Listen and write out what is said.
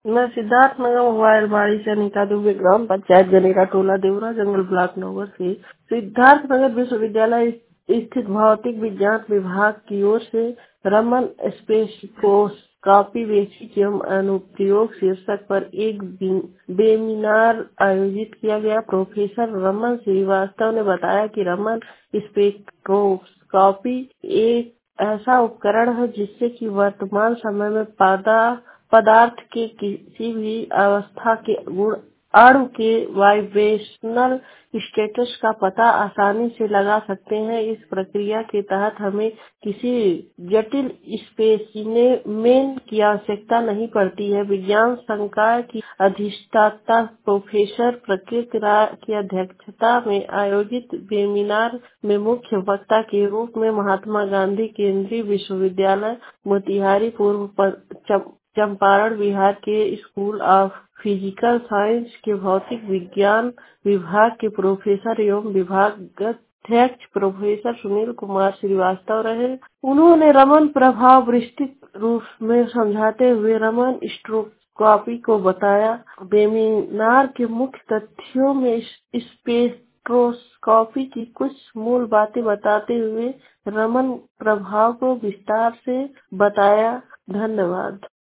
मैं सिद्धार्थनगर मोबाइल बाड़ी से अनिता दुबे, ग्राम पंचायत जनेरा टोला देवरा जंगल ब्लॉक नंबर से। सिद्धार्थनगर विश्वविद्यालय स्थित भौतिक विज्ञान विभाग की ओर से रमन स्पेक्ट्रोस्कोपी बेसिक एवं अनुप्रयोग शीर्षक पर एक वेबिनार आयोजित किया गया। प्रोफेसर रमन श्रीवास्तव ने बताया कि रमन स्पेक्ट्रोस्कोपी एक ऐसा उपकरण है जिससे कि वर्तमान समय में पदार्थ के किसी भी अवस्था के गुण अणु के वाइब्रेशनल स्टेटस का पता आसानी से लगा सकते हैं। इस प्रक्रिया के तहत हमें किसी जटिल स्पेसिमेन की आवश्यकता नहीं पड़ती है। विज्ञान संकाय की अधिष्ठाता प्रोफेसर प्रकृति राय की अध्यक्षता में आयोजित वेबिनार में मुख्य वक्ता के रूप में महात्मा गांधी केंद्रीय विश्वविद्यालय मोतिहारी पूर्व चंपारण बिहार के स्कूल ऑफ फिजिकल साइंस के भौतिक विज्ञान विभाग के प्रोफेसर एवं विभागाध्यक्ष प्रोफेसर सुनील कुमार श्रीवास्तव रहे। उन्होंने रमन प्रभाव विस्तृत रूप में समझाते हुए रमन स्पेक्ट्रोस्कोपी को बताया। वेबिनार के मुख्य तथ्यों में स्पेक्ट्रोस्कोपी की कुछ मूल बातें बताते हुए रमन प्रभाव को विस्तार से बताया। धन्यवाद।